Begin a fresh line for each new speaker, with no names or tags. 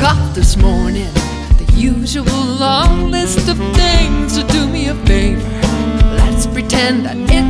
got this morning the usual long list of things. So do me a favor, let's pretend that it's